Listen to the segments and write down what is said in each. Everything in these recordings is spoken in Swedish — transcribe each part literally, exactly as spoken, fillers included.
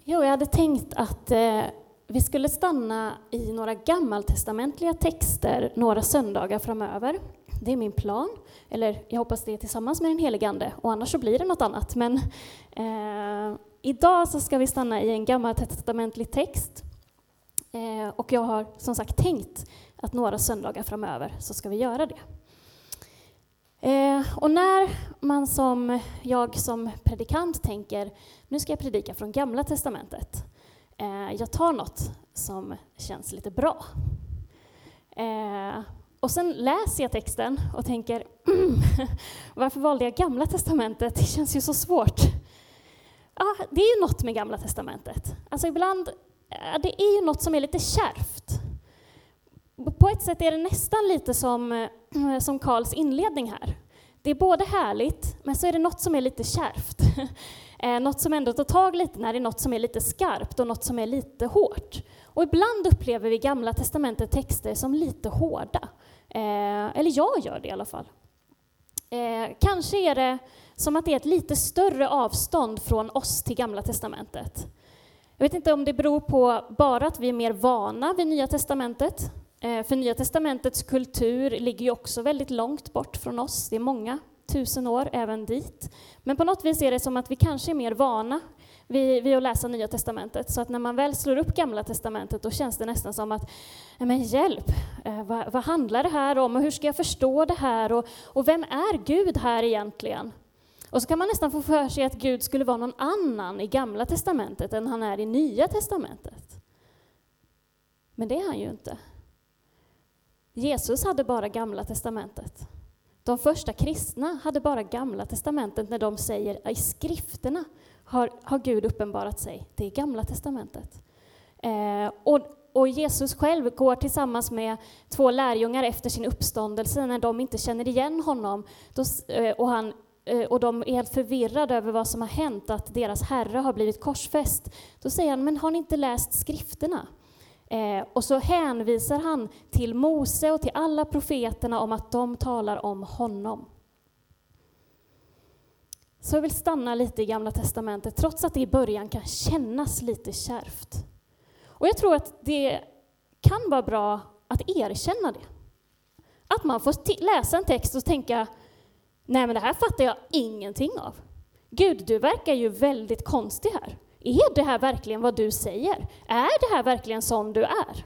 Jo, jag hade tänkt att eh, vi skulle stanna i några gammaltestamentliga texter några söndagar framöver. Det är min plan, eller jag hoppas det är tillsammans med den helige Ande, och annars så blir det något annat. Men eh, idag så ska vi stanna i en gammaltestamentlig text. Eh, och jag har som sagt tänkt att några söndagar framöver så ska vi göra det. Eh, och när man som jag som predikant tänker, nu ska jag predika från Gamla testamentet. Eh, jag tar något som känns lite bra. Eh, och sen läser jag texten och tänker, mm, varför valde jag Gamla testamentet? Det känns ju så svårt. Ja, det är ju något med Gamla testamentet. Alltså ibland, det är ju något som är lite kärvt. På ett sätt är det nästan lite som, som Karls inledning här. Det är både härligt, men så är det något som är lite kärvt. Något som ändå tar tag lite när det är något som är lite skarpt och något som är lite hårt. Och ibland upplever vi Gamla testamentet texter som lite hårda. Eh, eller jag gör det i alla fall. Eh, kanske är det som att det är ett lite större avstånd från oss till Gamla testamentet. Jag vet inte om det beror på bara att vi är mer vana vid Nya testamentet. Eh, för Nya testamentets kultur ligger ju också väldigt långt bort från oss. Det är många tusen år även dit. Men på något vis är det som att vi kanske är mer vana vid, vid att läsa Nya testamentet. Så att när man väl slår upp Gamla testamentet, då känns det nästan som att, men hjälp, eh, vad, vad handlar det här om? Och hur ska jag förstå det här? Och, och vem är Gud här egentligen? Och så kan man nästan få för sig att Gud skulle vara någon annan i Gamla testamentet än han är i Nya testamentet. Men det är han ju inte. Jesus hade bara Gamla testamentet. De första kristna hade bara Gamla testamentet när de säger i skrifterna har, har Gud uppenbarat sig. Det är Gamla testamentet. Eh, och, och Jesus själv går tillsammans med två lärjungar efter sin uppståndelse när de inte känner igen honom. Då, eh, och, han, eh, och de är helt förvirrade över vad som har hänt, att deras herre har blivit korsfäst. Då säger han, men har ni inte läst skrifterna? Eh, och så hänvisar han till Mose och till alla profeterna om att de talar om honom. Så jag vill stanna lite i Gamla testamentet, trots att det i början kan kännas lite kärvt. Och jag tror att det kan vara bra att erkänna det. Att man får t- läsa en text och tänka, nej men det här fattar jag ingenting av. Gud, du verkar ju väldigt konstig här. Är det här verkligen vad du säger? Är det här verkligen som du är?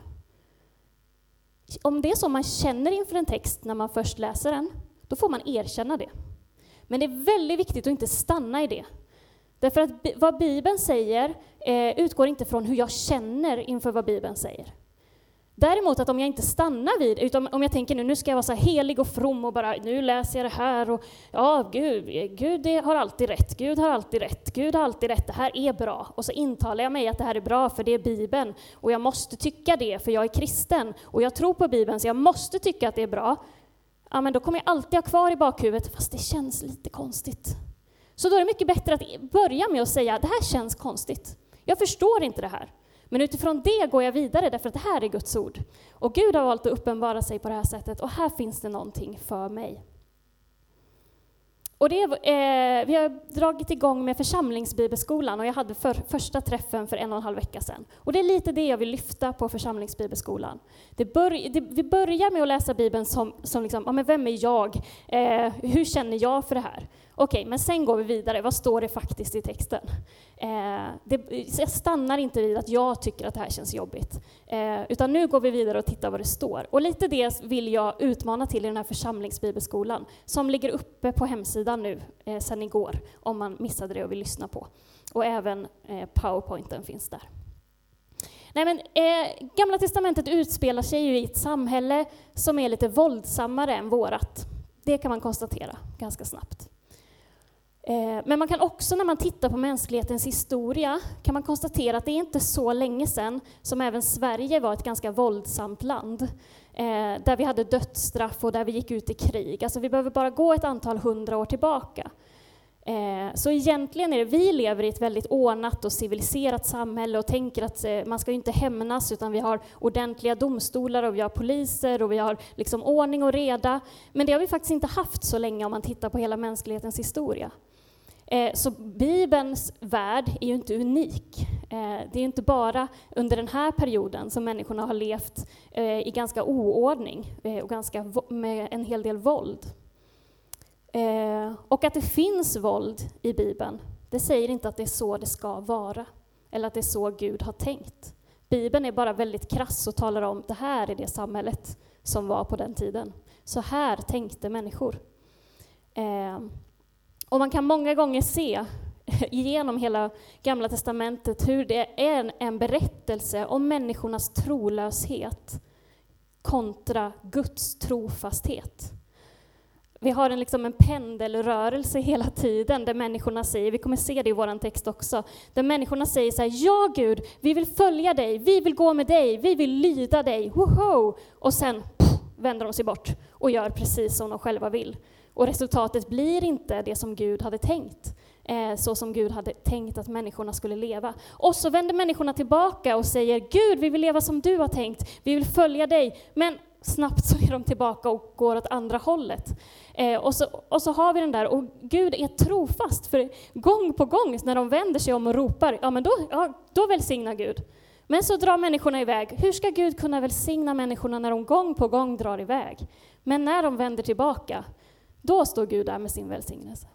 Om det är så man känner inför en text när man först läser den, då får man erkänna det. Men det är väldigt viktigt att inte stanna i det. Därför att vad Bibeln säger eh, utgår inte från hur jag känner inför vad Bibeln säger. Däremot att om jag inte stannar vid, utan om jag tänker nu, nu ska jag vara så här helig och from och bara, nu läser jag det här och ja, Gud, Gud det har alltid rätt, Gud har alltid rätt, Gud har alltid rätt, det här är bra. Och så intalar jag mig att det här är bra för det är Bibeln och jag måste tycka det för jag är kristen och jag tror på Bibeln så jag måste tycka att det är bra. Ja, men då kommer jag alltid ha kvar i bakhuvudet, fast det känns lite konstigt. Så då är det mycket bättre att börja med att säga, det här känns konstigt. Jag förstår inte det här. Men utifrån det går jag vidare därför att det här är Guds ord. Och Gud har valt att uppenbara sig på det här sättet och här finns det någonting för mig. Och det är, eh, vi har dragit igång med församlingsbibelskolan och jag hade för, första träffen för en och en halv vecka sedan. Och det är lite det jag vill lyfta på församlingsbibelskolan. Det bör, det, vi börjar med att läsa Bibeln som, som liksom, ja, men vem är jag? Eh, hur känner jag för det här? Okej, men sen går vi vidare. Vad står det faktiskt i texten? Eh, det, jag stannar inte vid att jag tycker att det här känns jobbigt. Eh, utan nu går vi vidare och tittar vad det står. Och lite det vill jag utmana till i den här församlingsbibelskolan. Som ligger uppe på hemsidan nu eh, sedan igår. Om man missade det och vill lyssna på. Och även eh, powerpointen finns där. Nej, men, eh, Gamla testamentet utspelar sig ju i ett samhälle som är lite våldsammare än vårat. Det kan man konstatera ganska snabbt. Men man kan också, när man tittar på mänsklighetens historia, kan man konstatera att det är inte så länge sedan som även Sverige var ett ganska våldsamt land. Där vi hade dödsstraff och där vi gick ut i krig. Alltså vi behöver bara gå ett antal hundra år tillbaka. Så egentligen är det, vi lever i ett väldigt ordnat och civiliserat samhälle och tänker att man ska inte hämnas utan vi har ordentliga domstolar och vi har poliser och vi har liksom ordning och reda. Men det har vi faktiskt inte haft så länge om man tittar på hela mänsklighetens historia. Så Bibelns värld är ju inte unik. Det är inte bara under den här perioden som människorna har levt i ganska oordning och ganska med en hel del våld. Och att det finns våld i Bibeln, det säger inte att det är så det ska vara, eller att det är så Gud har tänkt. Bibeln är bara väldigt krass och talar om, det här är det samhället som var på den tiden. Så här tänkte människor. Och man kan många gånger se genom hela Gamla testamentet hur det är en, en berättelse om människornas trolöshet kontra Guds trofasthet. Vi har en, liksom en pendelrörelse hela tiden där människorna säger, vi kommer se det i vår text också, där människorna säger så här, ja Gud, vi vill följa dig, vi vill gå med dig, vi vill lyda dig, woho! Och sen pff, vänder de sig bort och gör precis som de själva vill. Och resultatet blir inte det som Gud hade tänkt, eh, så som Gud hade tänkt att människorna skulle leva. Och så vänder människorna tillbaka och säger, Gud, vi vill leva som du har tänkt, vi vill följa dig, men snabbt så är de tillbaka och går åt andra hållet. Eh, och, så, och så har vi den där, och Gud är trofast, för gång på gång när de vänder sig om och ropar, ja men då, ja, då välsignar Gud. Men så drar människorna iväg. Hur ska Gud kunna välsigna människorna när de gång på gång drar iväg? Men när de vänder tillbaka, då står Gud där med sin välsignelse.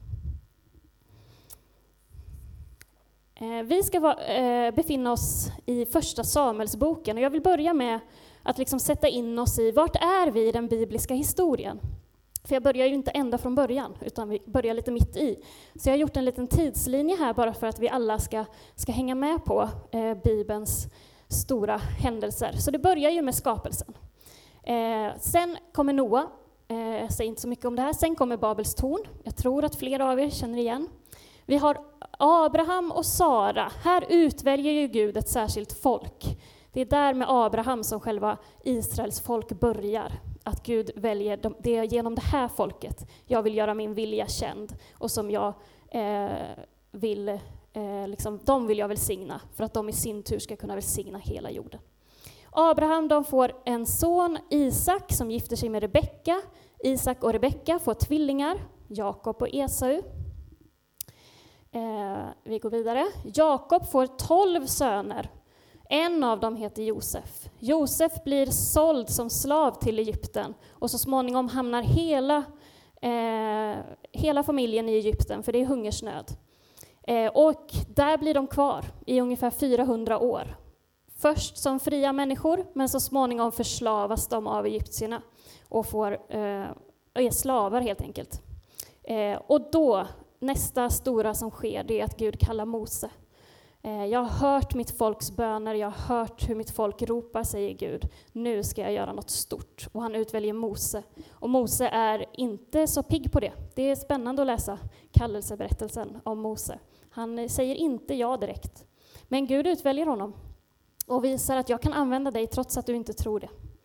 Eh, vi ska va, eh, befinna oss i första Samuelsboken, och jag vill börja med att liksom sätta in oss i, vart är vi i den bibliska historien? För jag börjar ju inte ända från början, utan vi börjar lite mitt i. Så jag har gjort en liten tidslinje här bara för att vi alla ska, ska hänga med på eh, Bibelns stora händelser. Så det börjar ju med skapelsen. Eh, sen kommer Noa, eh, jag säger inte så mycket om det här. Sen kommer Babels torn, jag tror att flera av er känner igen. Vi har Abraham och Sara, här utväljer ju Gud ett särskilt folk. Det är där med Abraham som själva Israels folk börjar. Att Gud väljer dem, det är genom det här folket jag vill göra min vilja känd. Och som jag eh, vill, eh, liksom, de vill jag välsigna. För att de i sin tur ska kunna välsigna hela jorden. Abraham, de får en son, Isak, som gifter sig med Rebecka. Isak och Rebecka får tvillingar, Jakob och Esau. Eh, vi går vidare. Jakob får tolv söner. En av dem heter Josef. Josef blir såld som slav till Egypten, och så småningom hamnar hela, eh, hela familjen i Egypten, för det är hungersnöd. Eh, och där blir de kvar i ungefär fyrahundra år. Först som fria människor, men så småningom förslavas de av egyptierna och får, eh, är slavar helt enkelt. Eh, och då, nästa stora som sker, det är att Gud kallar Mose. Jag har hört mitt folks böner, jag har hört hur mitt folk ropar, säger Gud. Nu ska jag göra något stort. Och han utväljer Mose. Och Mose är inte så pigg på det. Det är spännande att läsa kallelseberättelsen om Mose. Han säger inte ja direkt. Men Gud utväljer honom och visar att jag kan använda dig trots att du inte tror det.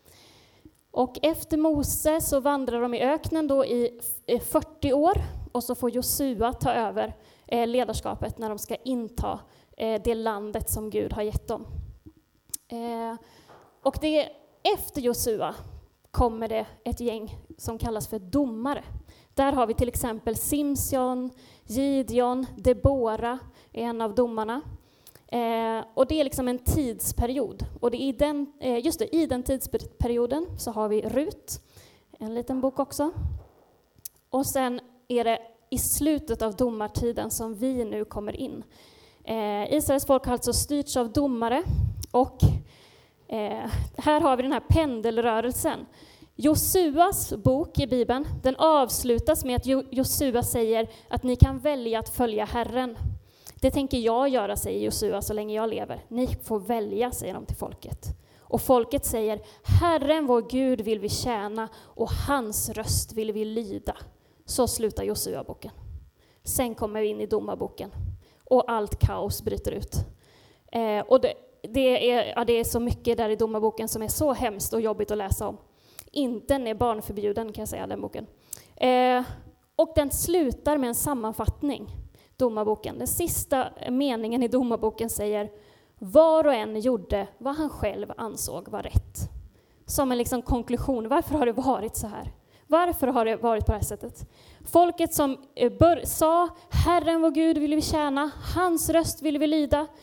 Och efter Mose så vandrar de i öknen då i fyrtio år. Och så får Josua ta över ledarskapet när de ska inta det landet som Gud har gett dem. Eh, och det, efter Josua kommer det ett gäng som kallas för domare. Där har vi till exempel Simson, Gideon, Debora är en av domarna. Eh, och det är liksom en tidsperiod. Och det är i, den, eh, just det, i den tidsperioden så har vi Rut, en liten bok också. Och sen är det i slutet av domartiden som vi nu kommer in. Eh, Israels folk har alltså styrts av domare, och eh, här har vi den här pendelrörelsen. Josuas bok i Bibeln, den avslutas med att jo- Josua säger att ni kan välja att följa Herren. Det tänker jag göra, säger Josua, så länge jag lever. Ni får välja, säger de till folket. Och folket säger, Herren vår Gud vill vi tjäna och hans röst vill vi lyda. Så slutar Josua-boken. Sen kommer vi in i domarboken. Och allt kaos bryter ut. Eh, och det, det, är, ja, det är så mycket där i domarboken som är så hemskt och jobbigt att läsa om. Inte är barnförbjuden, kan jag säga, den boken. Eh, och den slutar med en sammanfattning, domarboken. Den sista meningen i domarboken säger, var och en gjorde vad han själv ansåg var rätt. Som en liksom konklusion, varför har det varit så här? Varför har det varit på det här sättet? Folket som bör, sa, Herren vår Gud vill vi tjäna, hans röst vill vi lyda.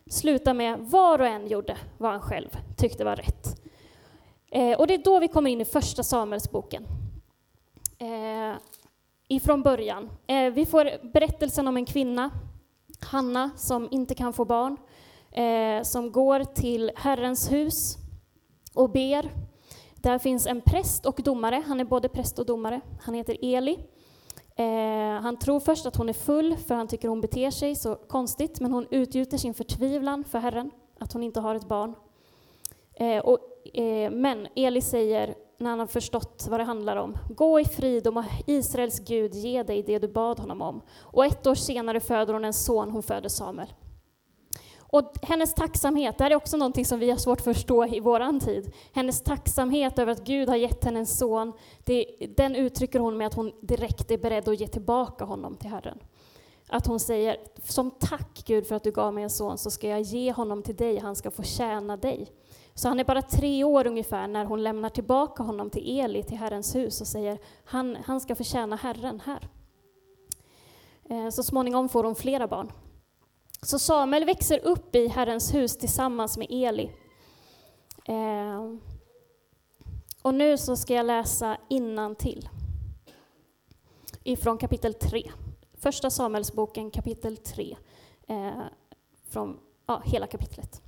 slutar med var och en gjorde vad han själv tyckte var rätt. Eh, och det är då vi kommer in i första Samuelsboken. Eh, ifrån början. Eh, vi får berättelsen om en kvinna, Hanna, som inte kan få barn, eh, som går till Herrens hus och ber. Där finns en präst och domare, han är både präst och domare, han heter Eli. Eh, han tror först att hon är full för han tycker hon beter sig så konstigt, men hon utgjuter sin förtvivlan för Herren, att hon inte har ett barn. Eh, och, eh, men Eli säger, när han har förstått vad det handlar om, gå i frid och må Israels Gud ge dig det du bad honom om. Och ett år senare föder hon en son, hon föder Samuel. Och hennes tacksamhet, det här är också någonting som vi har svårt att förstå i våran tid. Hennes tacksamhet över att Gud har gett henne en son, det, den uttrycker hon med att hon direkt är beredd att ge tillbaka honom till Herren. Att hon säger, som tack Gud för att du gav mig en son så ska jag ge honom till dig, han ska få tjäna dig. Så han är bara tre år ungefär när hon lämnar tillbaka honom till Eli, till Herrens hus och säger, han, han ska få tjäna Herren här. Eh, så småningom får hon flera barn. Så Samuel växer upp i Herrens hus tillsammans med Eli. Eh, och nu så ska jag läsa innantill ifrån kapitel tre. Första Samuelsboken kapitel tre. Eh, från ja, hela kapitlet.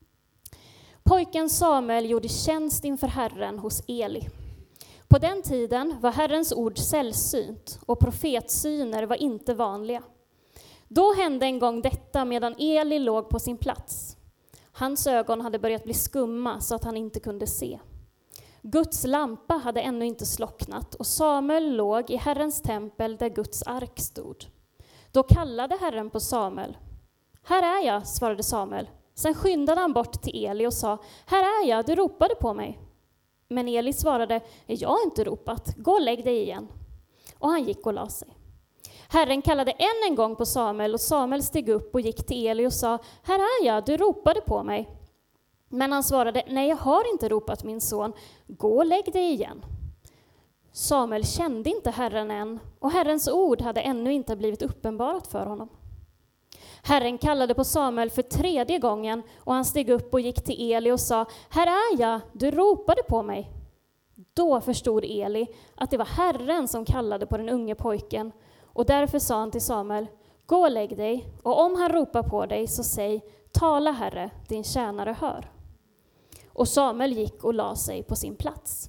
Pojken Samuel gjorde tjänst inför Herren hos Eli. På den tiden var Herrens ord sällsynt och profetsyner var inte vanliga. Då hände en gång detta medan Eli låg på sin plats. Hans ögon hade börjat bli skumma så att han inte kunde se. Guds lampa hade ännu inte slocknat och Samuel låg i Herrens tempel där Guds ark stod. Då kallade Herren på Samuel. Här är jag, svarade Samuel. Sen skyndade han bort till Eli och sa, här är jag, du ropade på mig. Men Eli svarade, jag har inte ropat, gå och lägg dig igen. Och han gick och la sig. Herren kallade än en gång på Samuel och Samuel steg upp och gick till Eli och sa, här är jag, du ropade på mig. Men han svarade, nej jag har inte ropat min son, gå och lägg dig igen. Samuel kände inte Herren än och Herrens ord hade ännu inte blivit uppenbarat för honom. Herren kallade på Samuel för tredje gången och han steg upp och gick till Eli och sa, här är jag, du ropade på mig. Då förstod Eli att det var Herren som kallade på den unge pojken och därför sa han till Samuel, gå och lägg dig och om han ropar på dig så säg, tala Herre, din tjänare hör. Och Samuel gick och la sig på sin plats.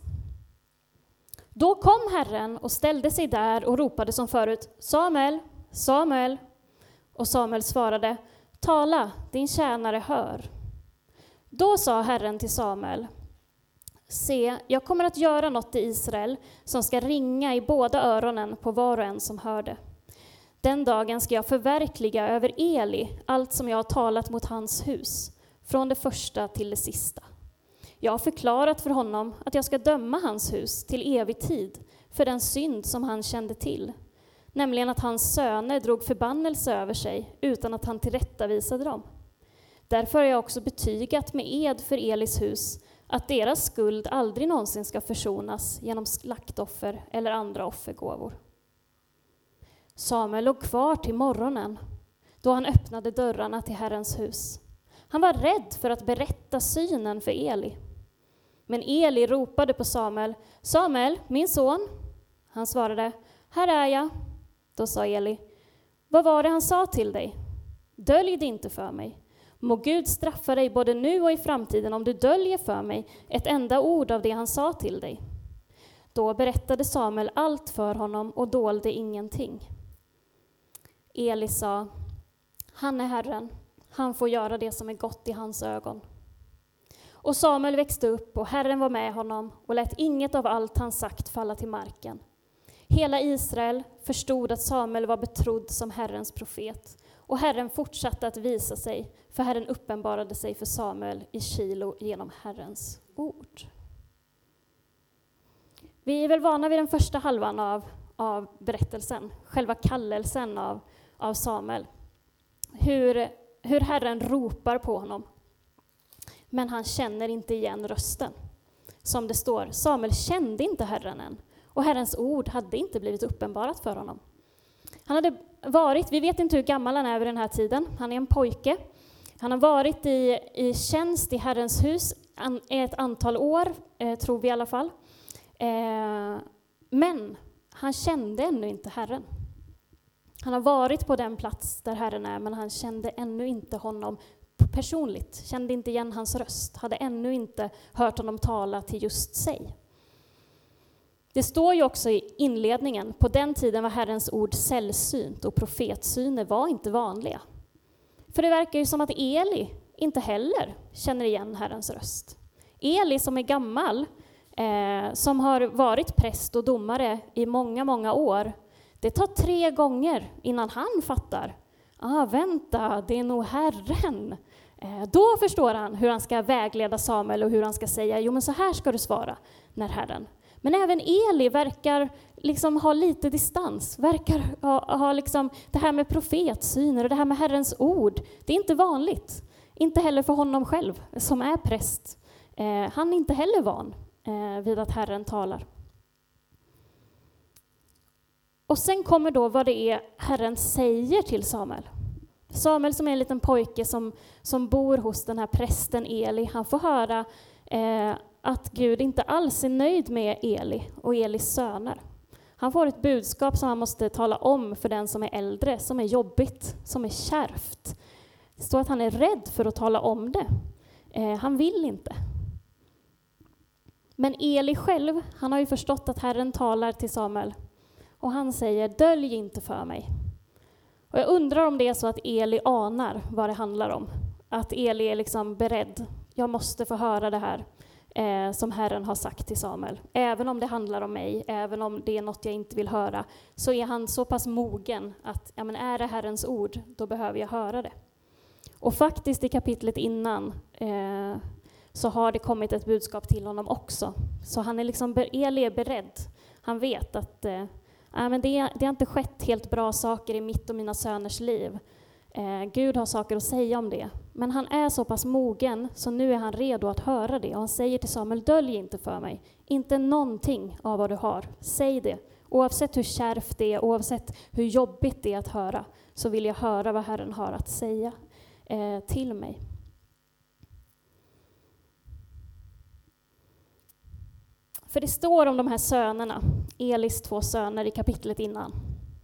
Då kom Herren och ställde sig där och ropade som förut, Samuel, Samuel. Och Samuel svarade, tala, din tjänare hör. Då sa Herren till Samuel, se, jag kommer att göra något i Israel som ska ringa i båda öronen på var och en som hör det. Den dagen ska jag förverkliga över Eli allt som jag har talat mot hans hus, från det första till det sista. Jag har förklarat för honom att jag ska döma hans hus till evig tid för den synd som han kände till, nämligen att hans söner drog förbannelse över sig utan att han tillrättavisade dem. Därför har jag också betygat med ed för Elis hus att deras skuld aldrig någonsin ska försonas genom slaktoffer eller andra offergåvor. Samuel låg kvar till morgonen då han öppnade dörrarna till Herrens hus. Han var rädd för att berätta synen för Eli. Men Eli ropade på Samuel, Samuel, min son. Han svarade, här är jag. Då sa Eli, vad var det han sa till dig? Dölj det inte för mig. Må Gud straffa dig både nu och i framtiden om du döljer för mig ett enda ord av det han sa till dig. Då berättade Samuel allt för honom och dolde ingenting. Eli sa, han är Herren, han får göra det som är gott i hans ögon. Och Samuel växte upp och Herren var med honom och lät inget av allt han sagt falla till marken. Hela Israel förstod att Samuel var betrodd som Herrens profet. Och Herren fortsatte att visa sig, för Herren uppenbarade sig för Samuel i Shilo genom Herrens ord. Vi är väl vana vid den första halvan av, av berättelsen, själva kallelsen av, av Samuel. Hur, hur Herren ropar på honom. Men han känner inte igen rösten. Som det står, Samuel kände inte Herren än. Och Herrens ord hade inte blivit uppenbarat för honom. Han hade varit, vi vet inte hur gammal han är vid den här tiden. Han är en pojke. Han har varit i, i tjänst i Herrens hus an, ett antal år, eh, tror vi i alla fall. Eh, men han kände ännu inte Herren. Han har varit på den plats där Herren är, men han kände ännu inte honom personligt. Kände inte igen hans röst. Hade ännu inte hört honom tala till just sig. Det står ju också i inledningen, på den tiden var Herrens ord sällsynt och profetsyner var inte vanliga. För det verkar ju som att Eli inte heller känner igen Herrens röst. Eli som är gammal, eh, som har varit präst och domare i många, många år. Det tar tre gånger innan han fattar. Ah, vänta, det är nog Herren. Eh, då förstår han hur han ska vägleda Samuel och hur han ska säga, jo men så här ska du svara när Herren. Men även Eli verkar liksom ha lite distans, verkar ha, ha liksom det här med profetsyner och det här med Herrens ord. Det är inte vanligt, inte heller för honom själv som är präst. Eh, han är inte heller van eh, vid att Herren talar. Och sen kommer då vad det är Herren säger till Samuel. Samuel som är en liten pojke som, som bor hos den här prästen Eli, han får höra eh, att Gud inte alls är nöjd med Eli och Elis söner. Han får ett budskap som han måste tala om för den som är äldre, som är jobbigt, som är kärvt. Det står att han är rädd för att tala om det. Eh, han vill inte. Men Eli själv, han har ju förstått att Herren talar till Samuel. Och han säger, dölj inte för mig. Och jag undrar om det är så att Eli anar vad det handlar om. Att Eli är liksom beredd. Jag måste få höra det här eh, som Herren har sagt till Samuel. Även om det handlar om mig, även om det är något jag inte vill höra, så är han så pass mogen att ja, men är det Herrens ord, då behöver jag höra det. Och faktiskt i kapitlet innan eh, så har det kommit ett budskap till honom också. Så han är liksom, Eli är beredd. Han vet att eh, ja, men det, det har inte skett helt bra saker i mitt och mina söners liv. Eh, Gud har saker att säga om det. Men han är så pass mogen så nu är han redo att höra det. Och han säger till Samuel, dölj inte för mig. Inte någonting av vad du har. Säg det. Oavsett hur kärvt det är, oavsett hur jobbigt det är att höra, så vill jag höra vad Herren har att säga eh, till mig. För det står om de här sönerna, Elis två söner i kapitlet innan.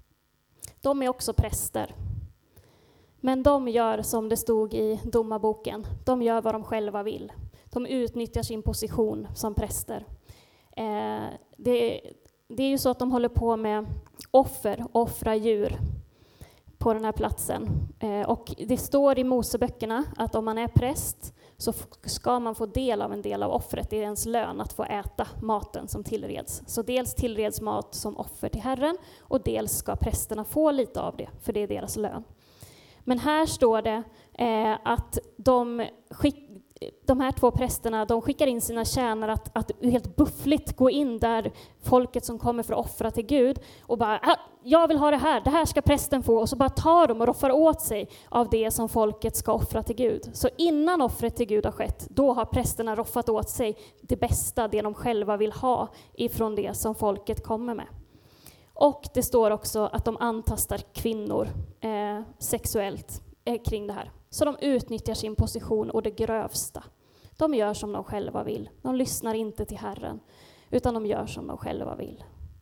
De är också präster. Men de gör som det stod i domarboken. De gör vad de själva vill. De utnyttjar sin position som präster. Eh, det, det är ju så att de håller på med offer, offra djur på den här platsen. Eh, och det står i Moseböckerna att om man är präst så ska man få del av en del av offret. Det är ens lön att få äta maten som tillreds. Så dels tillreds mat som offer till Herren och dels ska prästerna få lite av det, för det är deras lön. Men här står det eh, att de, skick, de här två prästerna, de skickar in sina tjänare att, att helt buffligt gå in där folket som kommer för att offra till Gud och bara, jag vill ha det här, det här ska prästen få, och så bara tar de och roffar åt sig av det som folket ska offra till Gud. Så innan offret till Gud har skett, då har prästerna roffat åt sig det bästa, det de själva vill ha ifrån det som folket kommer med. Och det står också att de antastar kvinnor eh, sexuellt eh, kring det här. Så de utnyttjar sin position och det grövsta. De gör som de själva vill. De lyssnar inte till Herren, utan de gör som de själva vill.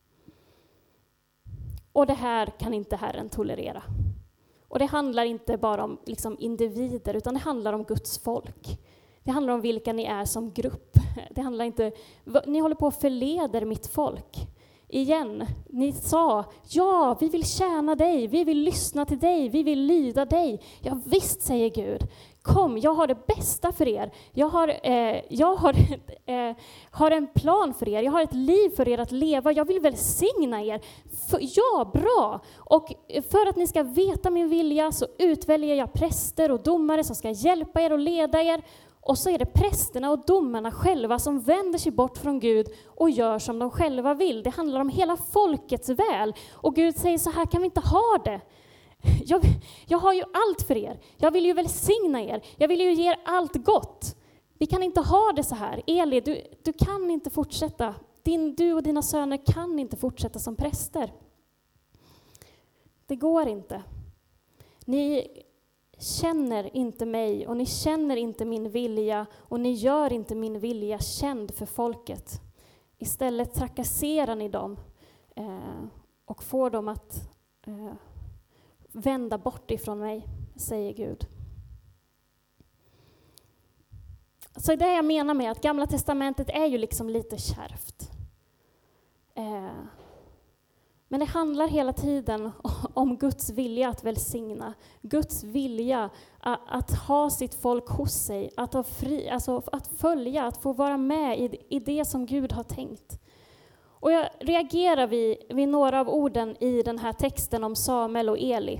Och det här kan inte Herren tolerera. Och det handlar inte bara om liksom, individer, utan det handlar om Guds folk. Det handlar om vilka ni är som grupp. Det handlar inte, ni håller på att förleder mitt folk. Igen, ni sa, ja, vi vill tjäna dig, vi vill lyssna till dig, vi vill lyda dig. Ja visst, säger Gud, kom, jag har det bästa för er. Jag har, eh, jag har, eh, har en plan för er, jag har ett liv för er att leva. Jag vill välsigna er. För, ja, bra. Och för att ni ska veta min vilja så utväljer jag präster och domare som ska hjälpa er och leda er. Och så är det prästerna och domarna själva som vänder sig bort från Gud och gör som de själva vill. Det handlar om hela folkets väl. Och Gud säger, så här kan vi inte ha det. Jag, jag har ju allt för er. Jag vill ju välsigna er. Jag vill ju ge er allt gott. Vi kan inte ha det så här. Eli, du, du kan inte fortsätta. Din, du och dina söner kan inte fortsätta som präster. Det går inte. Ni känner inte mig och ni känner inte min vilja och ni gör inte min vilja känd för folket. Istället trakasserar ni dem eh, och får dem att eh, vända bort ifrån mig, säger Gud. Så det jag menar med att Gamla testamentet är ju liksom lite kärvt. Eh, men det handlar hela tiden om Guds vilja att välsigna. Guds vilja att, att ha sitt folk hos sig. Att, ha fri, alltså att följa, att få vara med i, i det som Gud har tänkt. Och jag reagerar vid, vid några av orden i den här texten om Samuel och Eli.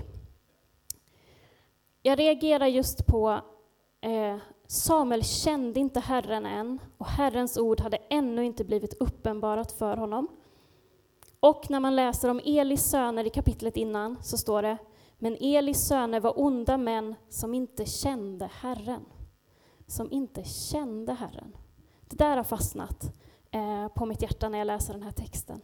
Jag reagerar just på eh, Samuel kände inte Herren än och Herrens ord hade ännu inte blivit uppenbarat för honom. Och när man läser om Elis söner i kapitlet innan så står det: men Elis söner var onda män som inte kände Herren. Som inte kände Herren. Det där har fastnat eh, på mitt hjärta när jag läser den här texten.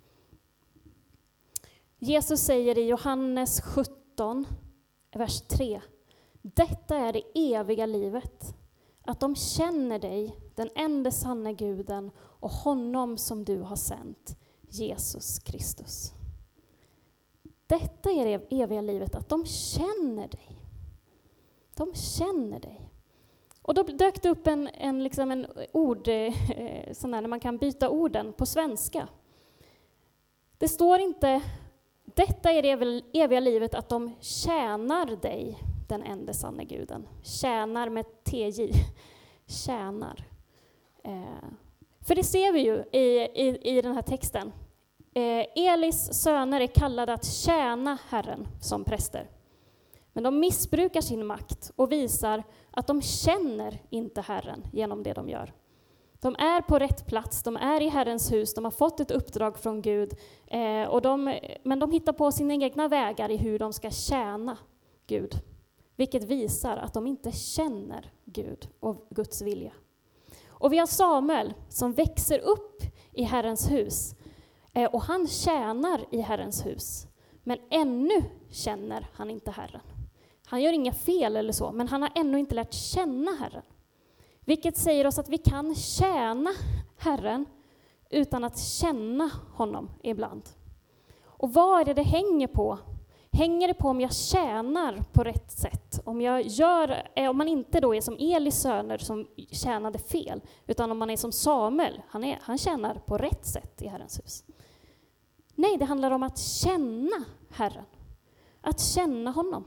Jesus säger i Johannes sjutton, vers tre: detta är det eviga livet, att de känner dig, den enda sanna guden, och honom som du har sänt, Jesus Kristus. Detta är det eviga livet, att de känner dig. De känner dig. Och då dök det upp en, en, liksom en ord, eh, sån där, när man kan byta orden på svenska. Det står inte, detta är det eviga livet, att de tjänar dig, den enda sanna guden. Tjänar med T J. Tjänar. Eh, för det ser vi ju i, i, i den här texten. Eh, Elis söner är kallade att tjäna Herren som präster. Men de missbrukar sin makt och visar att de känner inte Herren genom det de gör. De är på rätt plats, de är i Herrens hus, de har fått ett uppdrag från Gud. Eh, och de, men de hittar på sina egna vägar i hur de ska tjäna Gud. Vilket visar att de inte känner Gud och Guds vilja. Och vi har Samuel som växer upp i Herrens hus. Eh, och han tjänar i Herrens hus. Men ännu känner han inte Herren. Han gör inga fel eller så, men han har ännu inte lärt känna Herren. Vilket säger oss att vi kan tjäna Herren utan att känna honom ibland. Och vad är det det hänger på? Hänger det på om jag tjänar på rätt sätt? Om jag gör, om man inte då är som Elis söner som tjänade fel, utan om man är som Samuel, han, är, han tjänar på rätt sätt i Herrens hus. Nej, det handlar om att känna Herren. Att känna honom.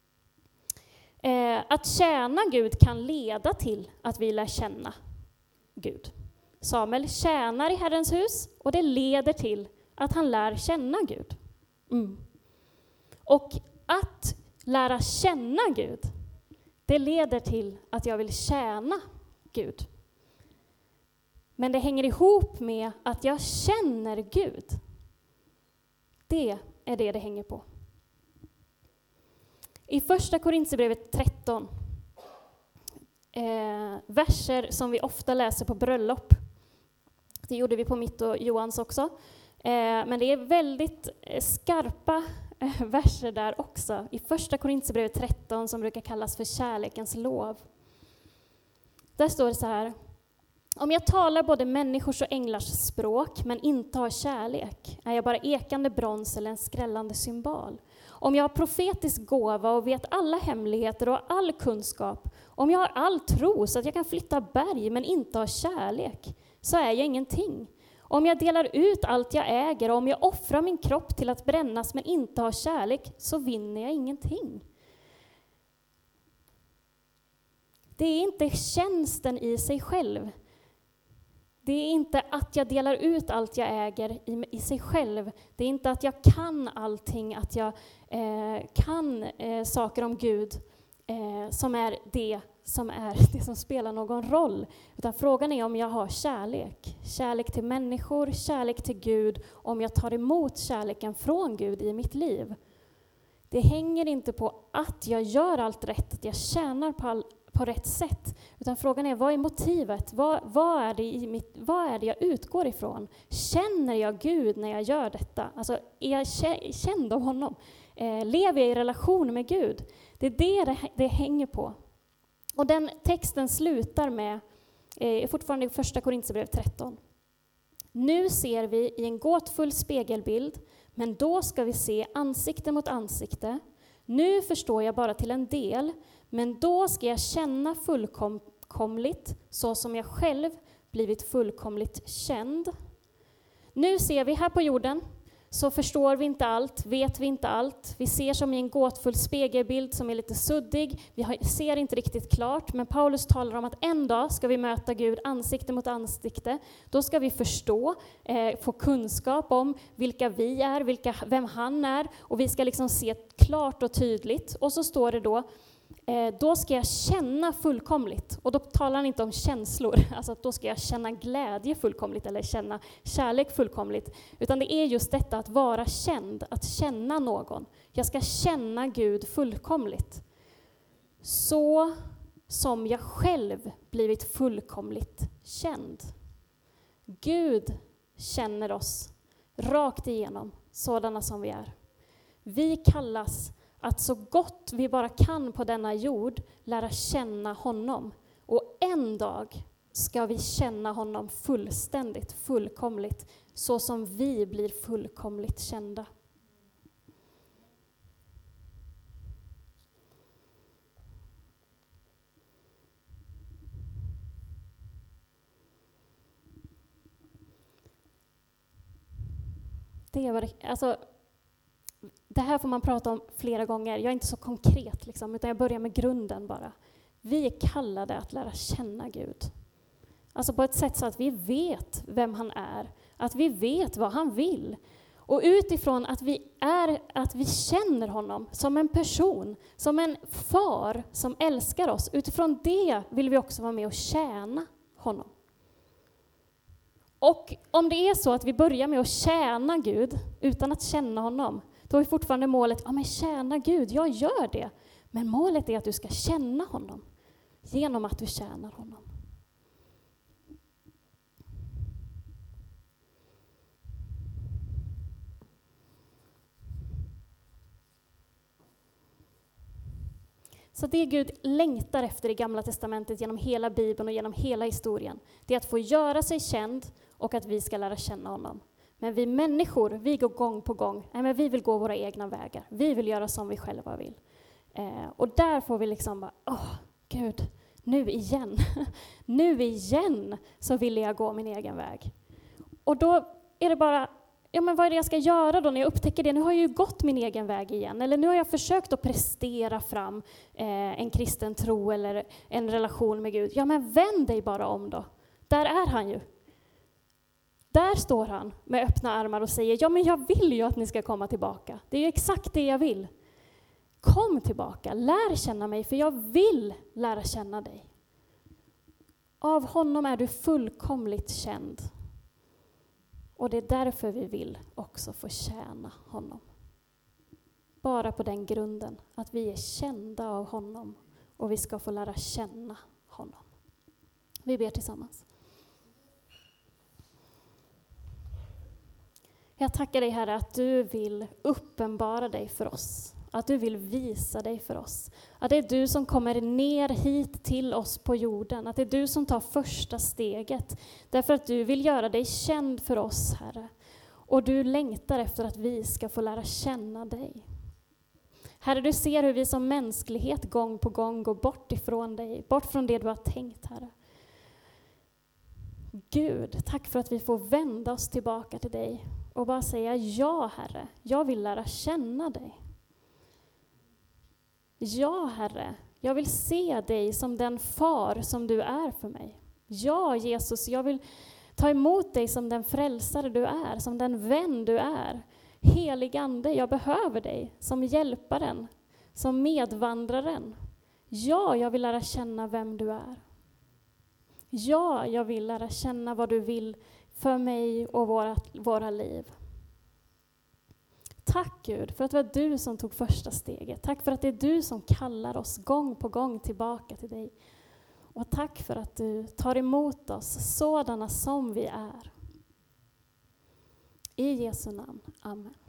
Eh, att tjäna Gud kan leda till att vi lär känna Gud. Samuel tjänar i Herrens hus och det leder till att han lär känna Gud. Mm. Och att lära känna Gud, det leder till att jag vill tjäna Gud. Men det hänger ihop med att jag känner Gud. Det är det det hänger på. I första Korinthierbrevet tretton, eh, verser som vi ofta läser på bröllop. Det gjorde vi på mitt och Johans också. Eh, men det är väldigt skarpa eh, verser där också. I första Korinthierbrevet tretton som brukar kallas för kärlekens lov. Där står det så här: om jag talar både människors och änglars språk men inte har kärlek är jag bara ekande brons eller en skrällande symbol. Om jag har profetisk gåva och vet alla hemligheter och all kunskap, om jag har all tro så att jag kan flytta berg men inte har kärlek, så är jag ingenting. Om jag delar ut allt jag äger och om jag offrar min kropp till att brännas men inte har kärlek, så vinner jag ingenting. Det är inte tjänsten i sig själv. Det är inte att jag delar ut allt jag äger i, i sig själv. Det är inte att jag kan allting, att jag eh, kan eh, saker om Gud eh, som är det som är det som spelar någon roll. Utan frågan är om jag har kärlek. Kärlek till människor, kärlek till Gud. Om jag tar emot kärleken från Gud i mitt liv. Det hänger inte på att jag gör allt rätt, att jag tjänar på all, på rätt sätt. Utan frågan är, vad är motivet? Vad, vad, är det i mitt, vad är det jag utgår ifrån? Känner jag Gud när jag gör detta? Alltså, är jag känd av honom? Eh, lever jag i relation med Gud? Det är det det, det hänger på. Och den texten slutar med, eh, fortfarande i första Korinthierbrevet tretton. Nu ser vi i en gåtfull spegelbild, men då ska vi se ansikte mot ansikte. Nu förstår jag bara till en del, men då ska jag känna fullkomligt, så som jag själv blivit fullkomligt känd. Nu ser vi här på jorden, så förstår vi inte allt, vet vi inte allt. Vi ser som i en gåtfull spegelbild som är lite suddig. Vi har, ser inte riktigt klart, men Paulus talar om att en dag ska vi möta Gud ansikte mot ansikte. Då ska vi förstå, eh, få kunskap om vilka vi är, vilka, vem han är. Och vi ska liksom se klart och tydligt. Och så står det då, eh, då ska jag känna fullkomligt. Och då talar han inte om känslor, alltså att då ska jag känna glädje fullkomligt eller känna kärlek fullkomligt. Utan det är just detta att vara känd, att känna någon. Jag ska känna Gud fullkomligt. Så som jag själv blivit fullkomligt känd. Gud känner oss rakt igenom, sådana som vi är. Vi kallas att så gott vi bara kan på denna jord lära känna honom. Och en dag ska vi känna honom fullständigt, fullkomligt, så som vi blir fullkomligt kända. Det var alltså Det här får man prata om flera gånger. Jag är inte så konkret, liksom, utan jag börjar med grunden bara. Vi är kallade att lära känna Gud. Alltså på ett sätt så att vi vet vem han är. Att vi vet vad han vill. Och utifrån att vi, är, att vi känner honom som en person, som en far som älskar oss. Utifrån det vill vi också vara med och tjäna honom. Och om det är så att vi börjar med att tjäna Gud utan att känna honom, då är fortfarande målet, ja men tjäna Gud, jag gör det. Men målet är att du ska känna honom genom att du tjänar honom. Så det Gud längtar efter i Gamla testamentet genom hela Bibeln och genom hela historien, det är att få göra sig känd och att vi ska lära känna honom. Men vi människor, vi går gång på gång. Nej, men vi vill gå våra egna vägar. Vi vill göra som vi själva vill. Eh, och där får vi liksom bara, åh Gud, nu igen. nu igen så vill jag gå min egen väg. Och då är det bara, ja men vad är det jag ska göra då när jag upptäcker det? Nu har jag ju gått min egen väg igen. Eller nu har jag försökt att prestera fram eh, en kristen tro eller en relation med Gud. Ja men vänd dig bara om då. Där är han ju. Där står han med öppna armar och säger, ja men jag vill ju att ni ska komma tillbaka. Det är ju exakt det jag vill. Kom tillbaka, lär känna mig, för jag vill lära känna dig. Av honom är du fullkomligt känd. Och det är därför vi vill också få tjäna honom. Bara på den grunden att vi är kända av honom och vi ska få lära känna honom. Vi ber tillsammans. Jag tackar dig Herre att du vill uppenbara dig för oss. Att du vill visa dig för oss. Att det är du som kommer ner hit till oss på jorden. Att det är du som tar första steget. Därför att du vill göra dig känd för oss, Herre. Och du längtar efter att vi ska få lära känna dig. Herre, du ser hur vi som mänsklighet gång på gång går bort ifrån dig. Bort från det du har tänkt, Herre. Gud, tack för att vi får vända oss tillbaka till dig. Och bara säga, ja Herre, jag vill lära känna dig. Ja Herre, jag vill se dig som den far som du är för mig. Ja Jesus, jag vill ta emot dig som den frälsare du är, som den vän du är. Helig Ande, jag behöver dig som hjälparen, som medvandraren. Ja, jag vill lära känna vem du är. Ja, jag vill lära känna vad du vill för mig och våra, våra liv. Tack Gud för att det var du som tog första steget. Tack för att det är du som kallar oss gång på gång tillbaka till dig. Och tack för att du tar emot oss sådana som vi är. I Jesu namn. Amen.